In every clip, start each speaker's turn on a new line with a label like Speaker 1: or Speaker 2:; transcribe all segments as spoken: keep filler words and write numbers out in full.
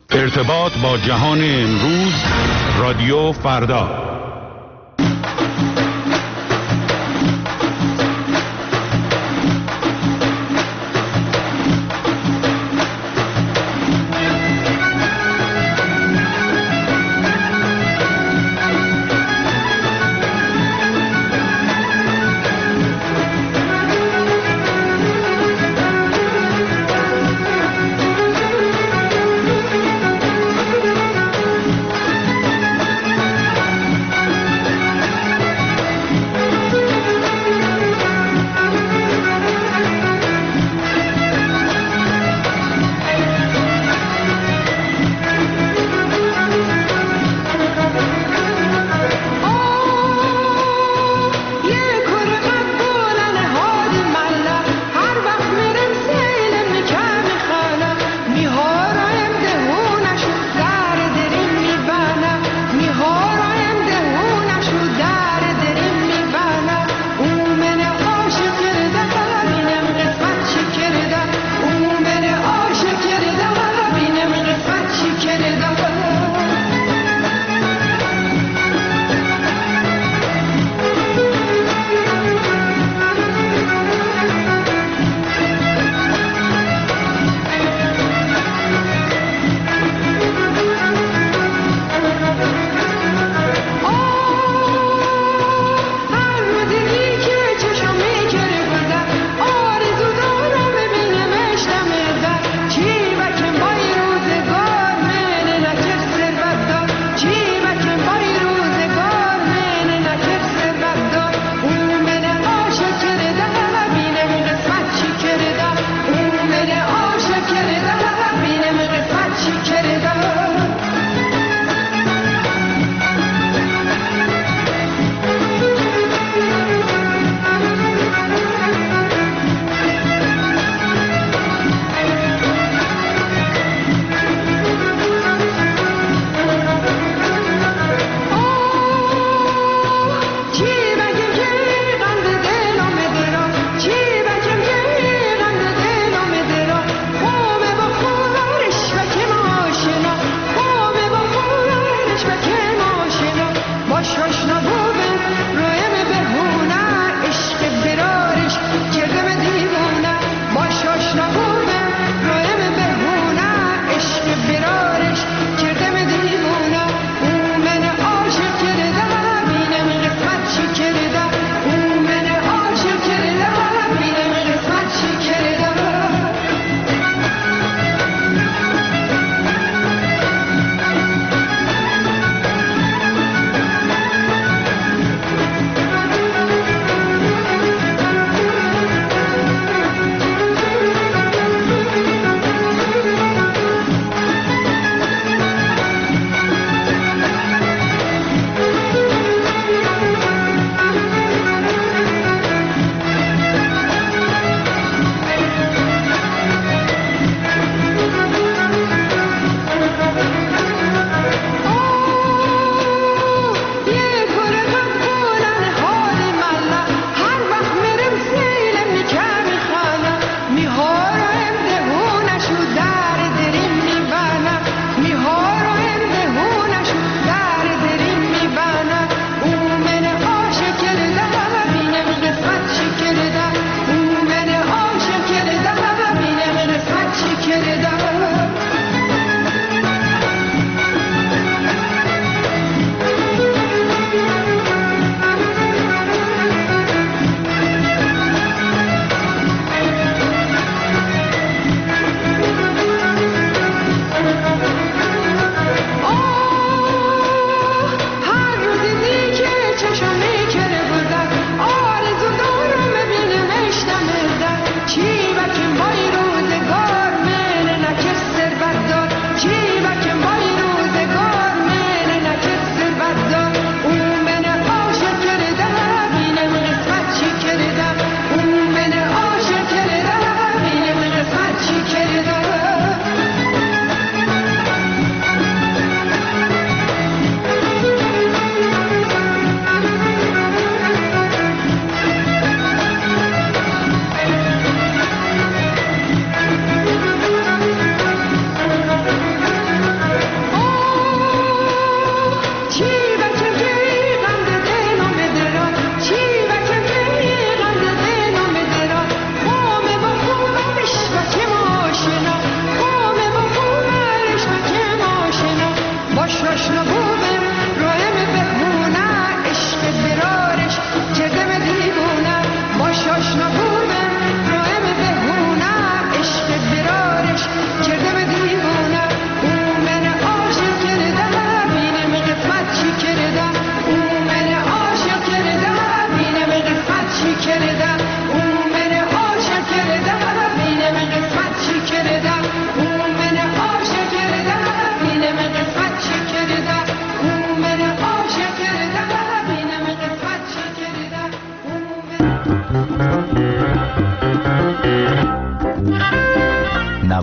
Speaker 1: ارتباط با جهان امروز، رادیو فردا.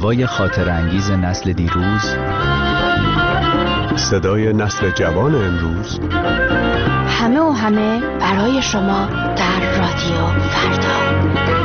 Speaker 2: نوای خاطر انگیز نسل دیروز،
Speaker 3: صدای نسل جوان امروز،
Speaker 4: همه و همه برای شما در رادیو فردا.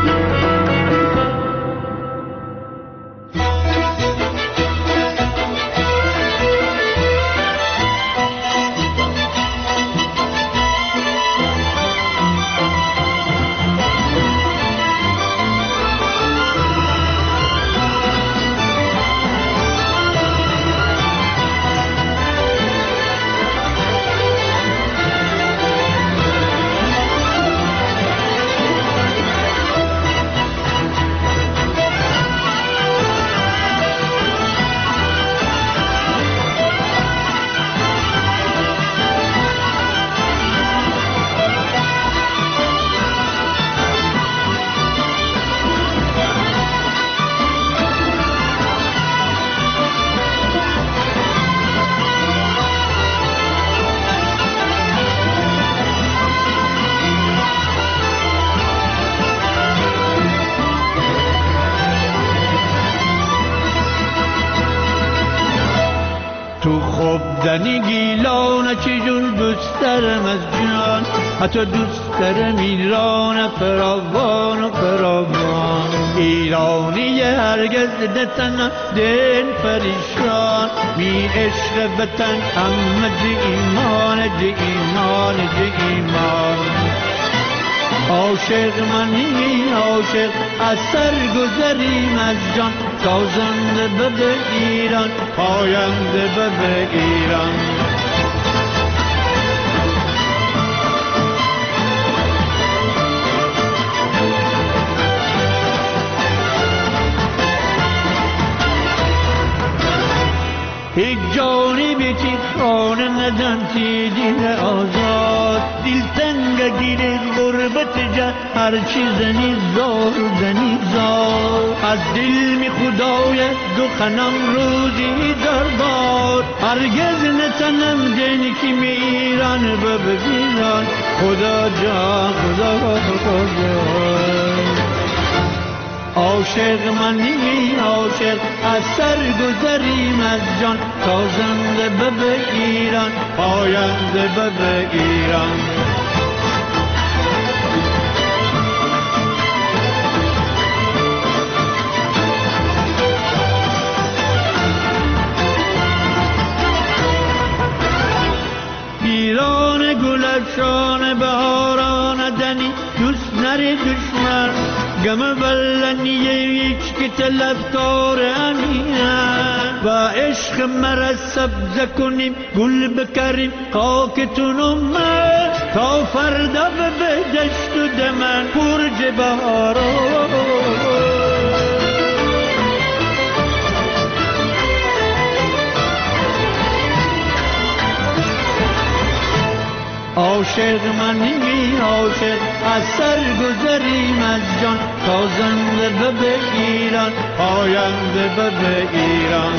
Speaker 5: تو خوب دنی گیلان چجور دوست دارم از جان، حتی دوست دارم ایران فراوان و فراوان. ایرانی هرگز نتنم دل پریشان، می عشق وطن همه جه ایمان جه ایمان جه ایمان. عاشق منی عاشق از سر گذریم از جان، تازنده به ایران پاینده به ایران. یک جانی بیتی خانه ندن تی دل آزاد، دل تنگ گیره غربت جا هر چیزنی زار زنی زار. از دل می خدای دو خنم روزی دربار، هرگز نتنم دل که می ایران ببینان. خدا جان خدا خدا عاشق منی عاشق از سر گذریم از جان، تازنده به ایران پاینده به ایران. ایران گلشان بهاران دنی، دوست نری دشمن گم بلنیه هیچ که طلبکار امینم. و عشق مرا سبزه کنیم گل بکریم خاکتونو من، تا فردا به دشت و دمن برج بهاران. عاشق منی عاشق از سر گذریم از جان، تازنده به ایران پاینده به ایران.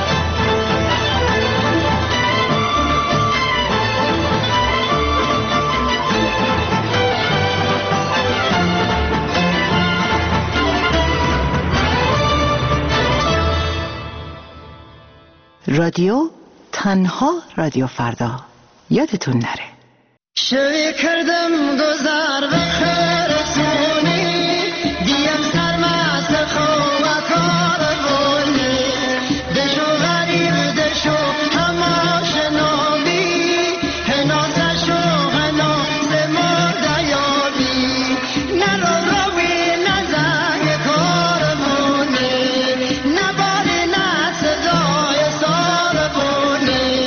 Speaker 6: رادیو تنها رادیو فردا، یادتون نره.
Speaker 7: شوی کردم گذر به خرسونی، دیم سرمست خواه کار بونی. دشو غریب دشو هماش نامی، هناسشو هناس مردیابی. نرو روی نزنگ کار بونی، نباری نصدای سار بونی.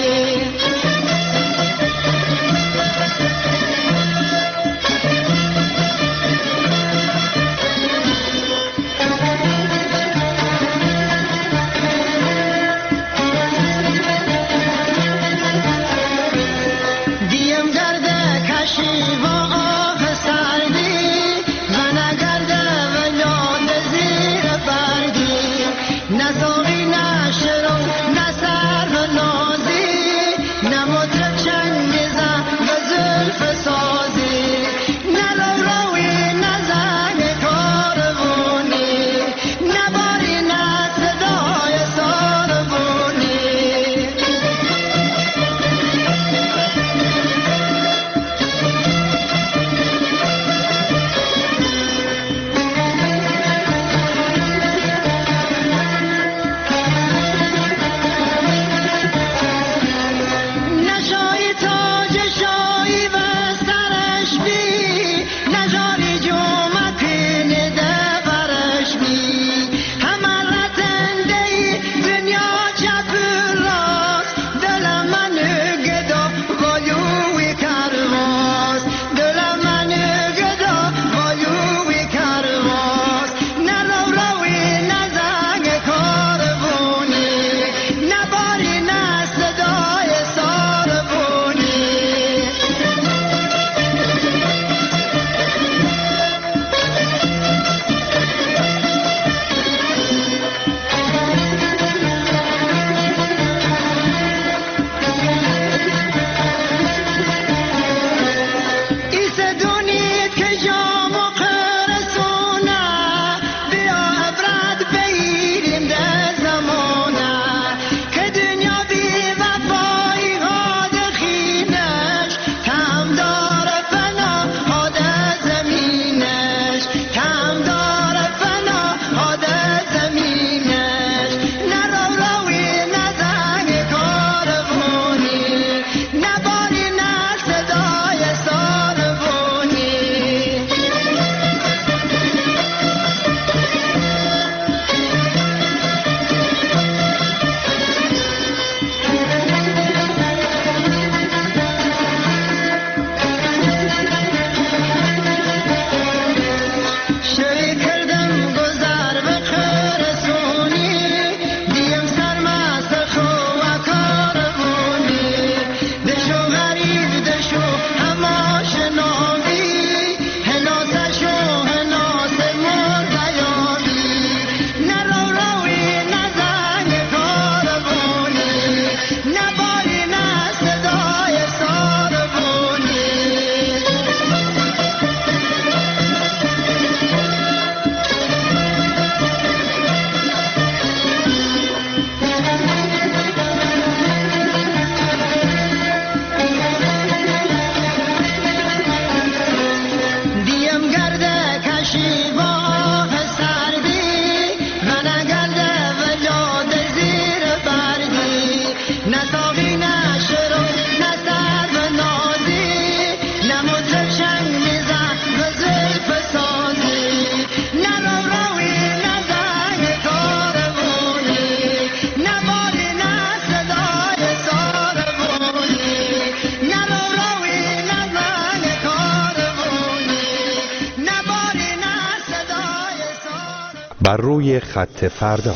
Speaker 3: بر روی خط فردا.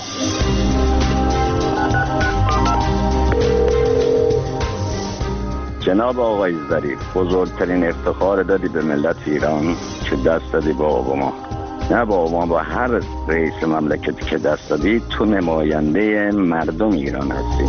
Speaker 8: جناب آقای ظریف، بزرگترین افتخار دادی به ملت ایران که دست دادی با اوباما. نه با اوباما، با هر رئیس مملکتی که دست دادی تو نماینده مردم ایران هستی.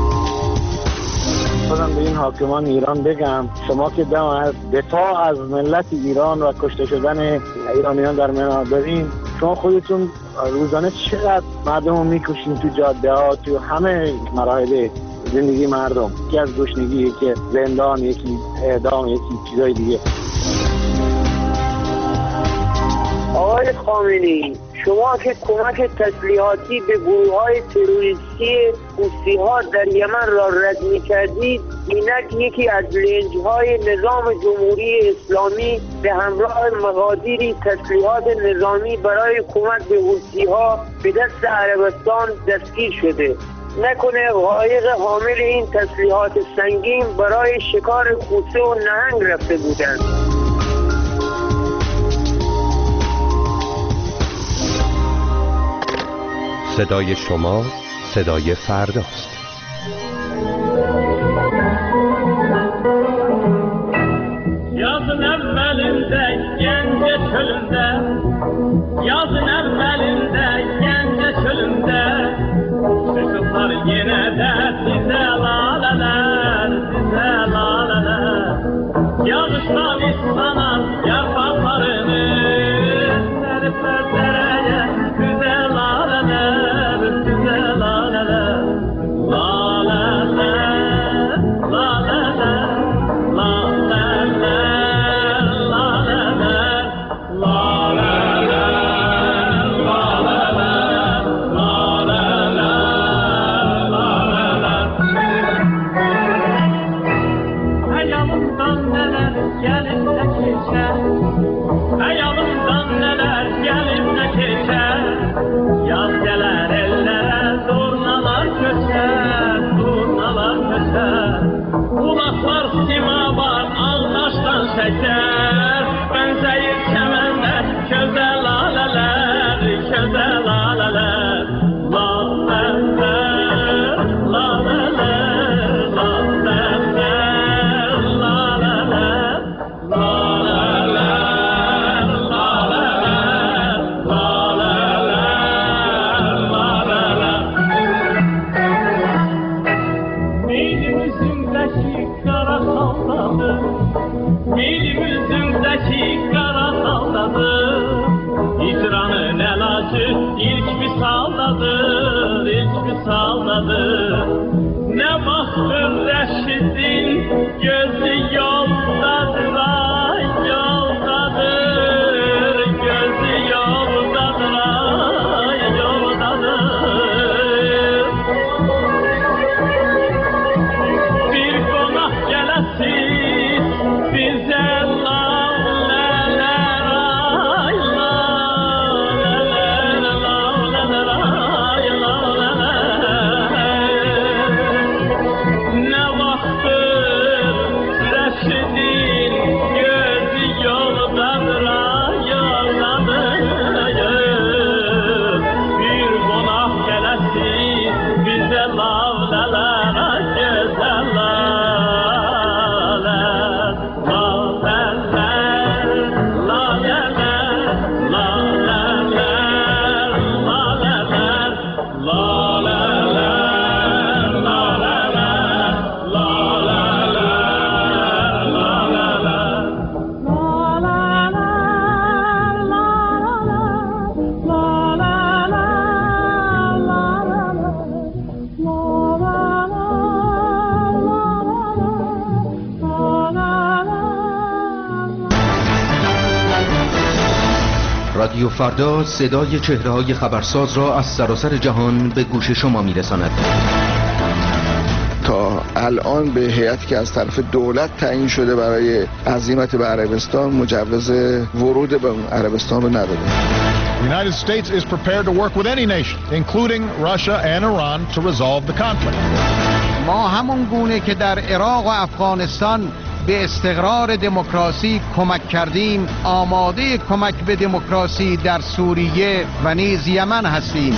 Speaker 9: خودم به این حاکمان ایران بگم شما که دم از دفاع از ملت ایران و کشته شدن ایرانیان در منار دارین، شما خودتون روزانه چقدر مردم رو میکشین تو جاده ها، تو همه مراحل زندگی مردم، یکی از گشنگی، یکی زندان، یکی اعدام، یکی چیزای دیگه.
Speaker 10: آقای خامنه‌ای، شما که کمک تسلیحاتی به گروه‌های تروریستی حوثی‌ها در یمن را رد می‌کردید، اینک یکی از لنج‌های نظام جمهوری اسلامی به همراه مقادیری تسلیحات نظامی برای کمک به حوثی‌ها به دست عربستان دستگیر شده. نکنه قایق حامل این تسلیحات سنگین برای شکار کوسه و نهنگ رفته بودند.
Speaker 3: صدای شما صدای فرداست.
Speaker 5: Yazın evvelinde gence çölünde, yazın evvelinde gence çölünde, çıkıplar yine de size laleler, size laleler. Yağıştan istanan yapraklarını seripler dereye, güzel laleler, güzel laleler. Laleler, laleler, laleler, laleler, laleler, laleler, laleler, laleler. Ayağımdan neler gelip de geçer, ayağımdan neler gelip de geçer. Yaz gelir ellere zurnalar köşer, zurnalar köşer. Kulaklar sima var ağdaştan şeker, benzeyir kemende köze laleler, köze laleler. Laleler, laleler, laleler, laleler, laleler, laleler, laleler, laleler. Elimizindeki kara saldadı, elimizindeki kara saldadı, hicranın elacı ilk bir saldadır, ilk bir saldadır. Ne baktır Reşit'in gözü yoldadır, ay yoldadır, gözü yoldadır, ay yoldadır. Bir konak gelesin bize laleler, ay laleler, laleler, ay laleler. Ne vaktır Reşit'in gözü yoldadır, ay yoldadır. Bir konak gelesin bize laleler, ay güzel laleler. Laleler, laleler, laleler, laleler, laleler, laleler, laleler,
Speaker 11: رادیو فردا صدای چهره‌های خبرساز را از سراسر جهان به گوش شما می‌رساند.
Speaker 12: تا الان به هیئتی که از طرف دولت تعیین شده برای عزیمت به عربستان مجوز ورود به عربستان رو نداده.
Speaker 13: The United States is prepared to work with any nation, including Russia and Iran, to resolve the conflict.
Speaker 14: ما همون گونه که در عراق و افغانستان به استقرار دموکراسی کمک کردیم، آماده کمک به دموکراسی در سوریه و نیز یمن هستیم.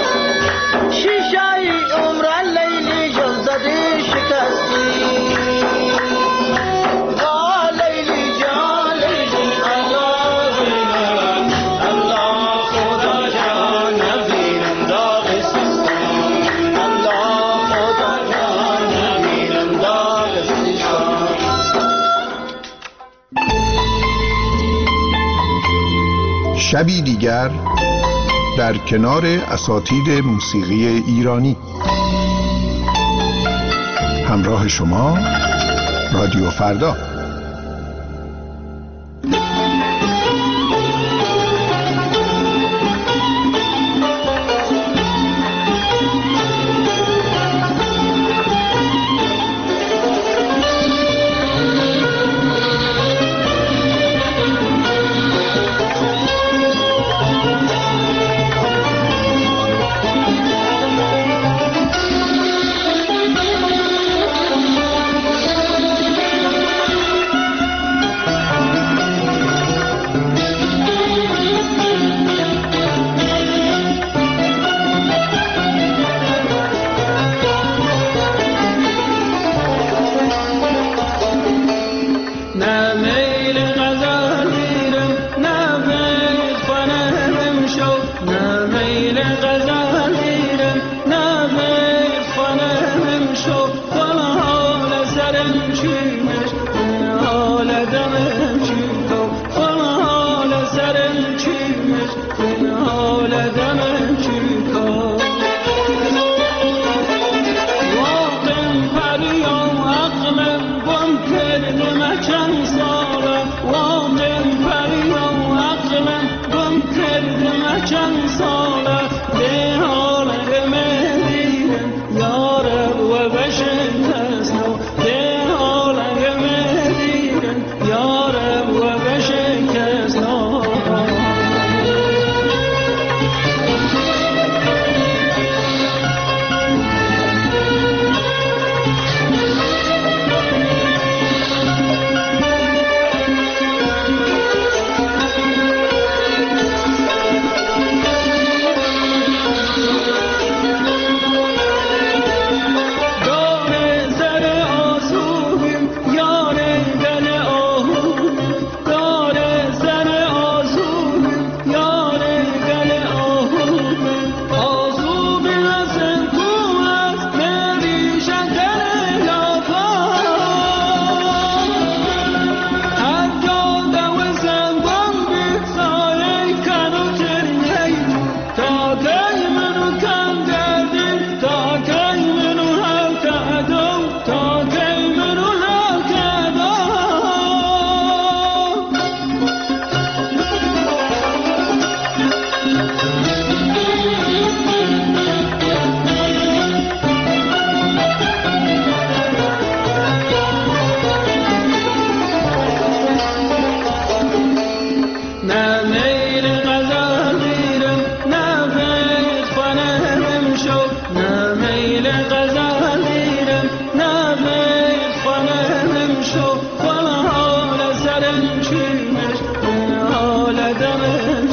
Speaker 7: شیشای عمر لیلی جان زده شکستی
Speaker 13: شبی دیگر در کنار اساتید موسیقی ایرانی. همراه شما رادیو فردا.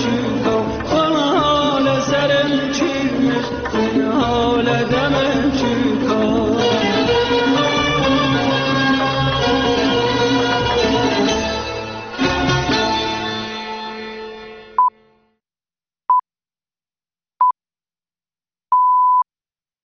Speaker 15: حال دمم چی